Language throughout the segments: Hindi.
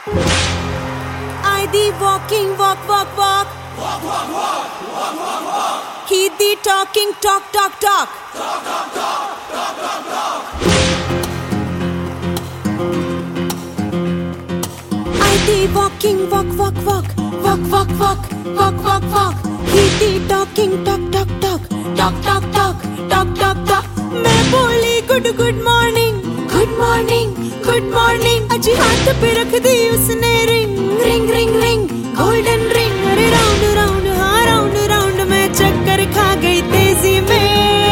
I the walking, walk, walk, walk. Walk, walk, walk, walk, walk, walk. He the talking, talk, talk, talk. Talk, talk, talk, talk, talk, talk. I the walking, walk, walk, walk. Walk, walk, walk, walk, walk, walk. He the talking, talk, talk, talk. Talk, talk, talk, talk, talk, talk. मैं बोली good morning, good morning, good morning. अजी हाथ पे रख दी उसने ring, ring, ring, ring, golden ring. अरे round round, हाँ round round मैं चक्कर खा गई तेजी में.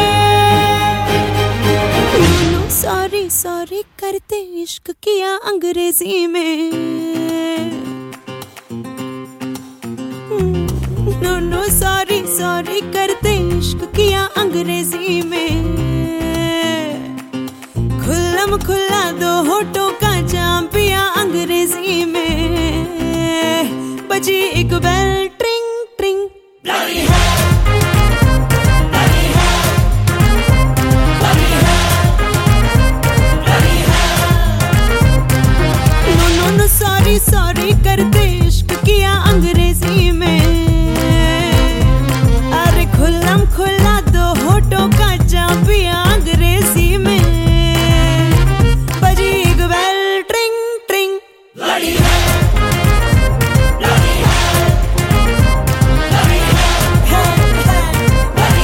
No sorry sorry करते इश्क किया अंग्रेजी में. No sorry sorry करते इश्क किया अंग्रेजी में. खुल्लम खुल्ला दो होठों का जाम पिया अंग्रेजी में. बजी एक बेल ट्रिंग ट्रिंग. Bloody hell, bloody hell, bloody hell, bloody hell. No sorry sorry करते इश्क किया अंग्रेजी में. अरे खुल्लम खुल्ला दो होठों का जाम पिया अंग्रेजी में. Bloody hell, bloody hell, bloody hell, bloody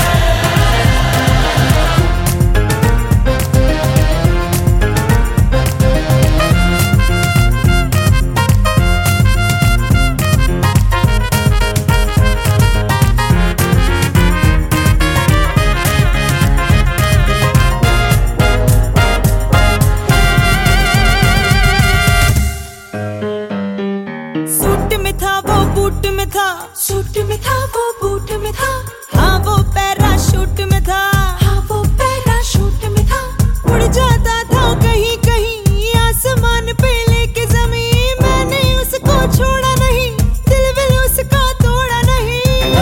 suit में था वो बूट में था. सूट में था वो बूट में था. हाँ वो पैराशूट में था. हाँ वो पैराशूट में था. उड़ जाता था कहीं कहीं आसमान पे लेके जमीन. मैंने उसको छोड़ा नहीं, दिल विल उसका तोड़ा नहीं.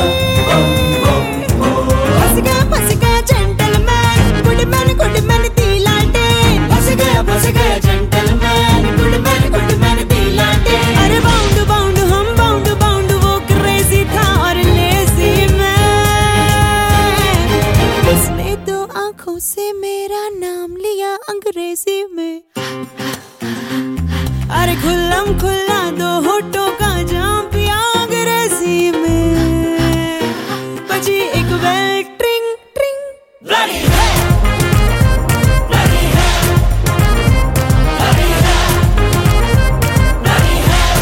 फंस गया जेंटलमैन, गुडमैन दी लालटेन. फंस गया जेंटलमैन, गुडमैन दी लालटेन. अरे बाउंड हम बाउंड वो क्रेजी था और लेजी मैं. उसने दो आंखों से मेरा नाम लिया अंग्रेजी में. अरे खुल्लम खुल्ला दो होठों का जाम पिया अंग्रेजी में. बजी एक बेल ट्रिंग ट्रिंग. Bloody hell, bloody hell, bloody hell, bloody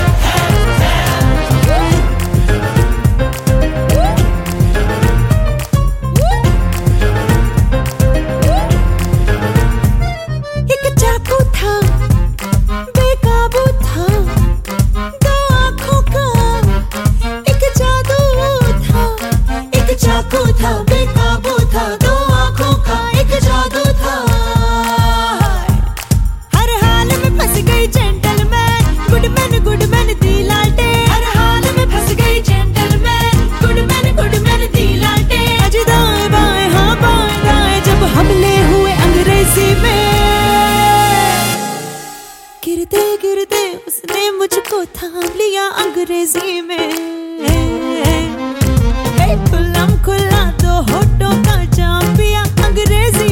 एक चाकू था बेकाबू था. दो आंखों का एक जादू था. एक चाकू था बेकाबू था. दो आंखों का एक जादू था. हर हाल में फंस गई जेंटलमैन, गुडमैन दी लालटेन. हर हाल में फंस गई जेंटलमैन, गुडमैन दी लालटेन. अजी दाएं बाएं हाँ बाएं दाएं जब हमले हुए अंग्रेजी में. गिरते गिरते उसने मुझको थाम लिया अंग्रेजी में. खुल्लम खुल्ला दो होठों का जाम पिया अंग्रेजी